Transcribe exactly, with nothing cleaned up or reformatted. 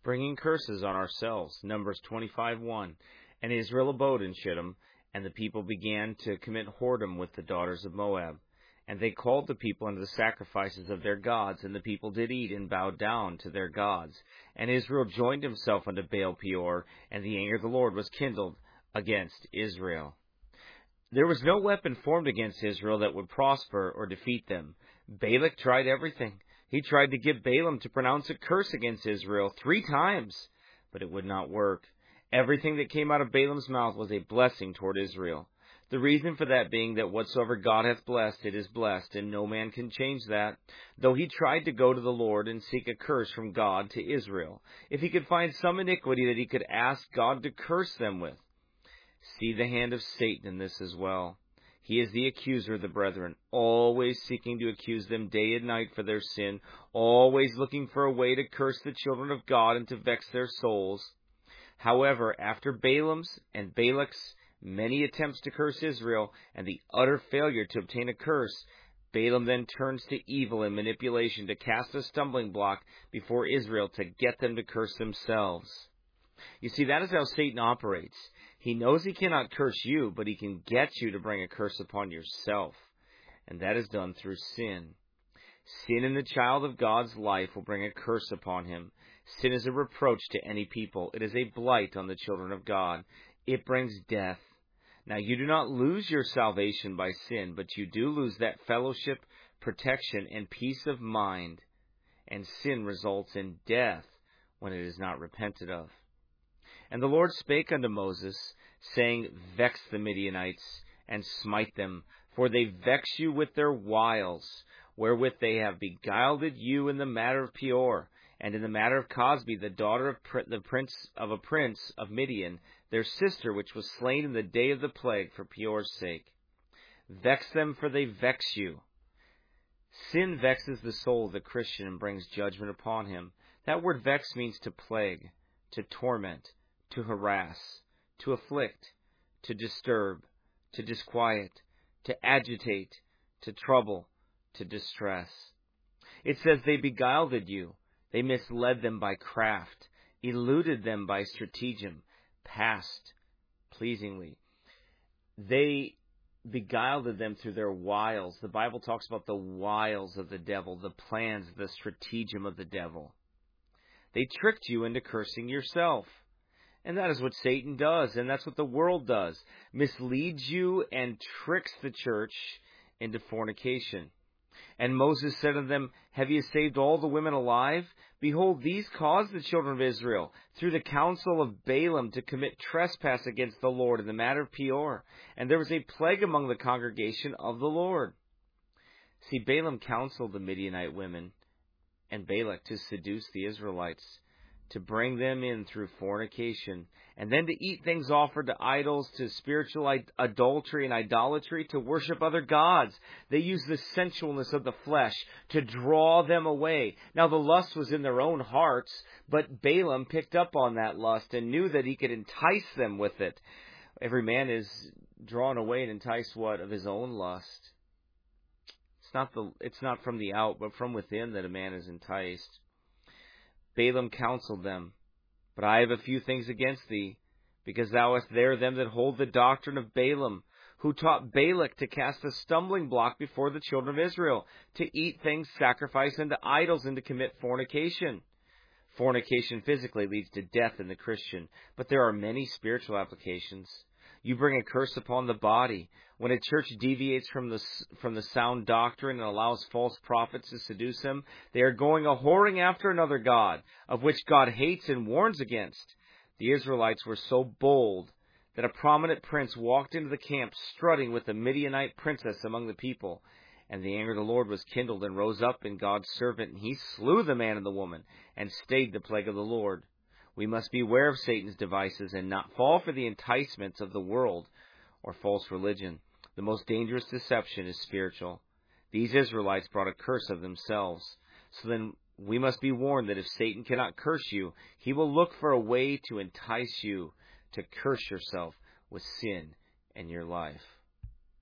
bringing curses on ourselves. Numbers twenty-five one. And Israel abode in Shittim, and the people began to commit whoredom with the daughters of Moab. And they called the people unto the sacrifices of their gods, and the people did eat and bowed down to their gods. And Israel joined himself unto Baal Peor, and the anger of the Lord was kindled against Israel. There was no weapon formed against Israel that would prosper or defeat them. Balak tried everything. He tried to get Balaam to pronounce a curse against Israel three times, but it would not work. Everything that came out of Balaam's mouth was a blessing toward Israel. The reason for that being that whatsoever God hath blessed, it is blessed, and no man can change that. Though he tried to go to the Lord and seek a curse from God to Israel, if he could find some iniquity that he could ask God to curse them with. See the hand of Satan in this as well. He is the accuser of the brethren, always seeking to accuse them day and night for their sin, always looking for a way to curse the children of God and to vex their souls. However, after Balaam's and Balak's many attempts to curse Israel and the utter failure to obtain a curse, Balaam then turns to evil and manipulation to cast a stumbling block before Israel to get them to curse themselves. You see, that is how Satan operates. He knows he cannot curse you, but he can get you to bring a curse upon yourself. And that is done through sin. Sin in the child of God's life will bring a curse upon him. Sin is a reproach to any people. It is a blight on the children of God. It brings death. Now, you do not lose your salvation by sin, but you do lose that fellowship, protection, and peace of mind. And sin results in death when it is not repented of. And the Lord spake unto Moses, saying, Vex the Midianites, and smite them, for they vex you with their wiles, wherewith they have beguiled you in the matter of Peor, and in the matter of Cosbi, the daughter of the prince of a prince of Midian, their sister, which was slain in the day of the plague for Peor's sake. Vex them, for they vex you. Sin vexes the soul of the Christian and brings judgment upon him. That word vex means to plague, to torment, to harass, to afflict, to disturb, to disquiet, to agitate, to trouble, to distress. It says they beguiled you. They misled them by craft, eluded them by stratagem, passed pleasingly. They beguiled them through their wiles. The Bible talks about the wiles of the devil, the plans, the stratagem of the devil. They tricked you into cursing yourself. And that is what Satan does, and that's what the world does. Misleads you and tricks the church into fornication. And Moses said unto them, Have ye saved all the women alive? Behold, these caused the children of Israel, through the counsel of Balaam, to commit trespass against the Lord in the matter of Peor. And there was a plague among the congregation of the Lord. See, Balaam counseled the Midianite women and Balak to seduce the Israelites, to bring them in through fornication, and then to eat things offered to idols, to spiritual adultery and idolatry, to worship other gods. They used the sensualness of the flesh to draw them away. Now the lust was in their own hearts, but Balaam picked up on that lust and knew that he could entice them with it. Every man is drawn away and enticed what? Of his own lust. It's not the, it's not from the out, but from within that a man is enticed. Balaam counseled them, But I have a few things against thee, because thou hast there them that hold the doctrine of Balaam, who taught Balak to cast a stumbling block before the children of Israel, to eat things sacrificed unto idols, and to commit fornication. Fornication physically leads to death in the Christian, but there are many spiritual applications. You bring a curse upon the body. When a church deviates from the from the sound doctrine and allows false prophets to seduce them, they are going a whoring after another god, of which God hates and warns against. The Israelites were so bold that a prominent prince walked into the camp strutting with a Midianite princess among the people. And the anger of the Lord was kindled and rose up in God's servant, and he slew the man and the woman, and stayed the plague of the Lord. We must beware of Satan's devices and not fall for the enticements of the world or false religion. The most dangerous deception is spiritual. These Israelites brought a curse of themselves. So then we must be warned that if Satan cannot curse you, he will look for a way to entice you to curse yourself with sin in your life.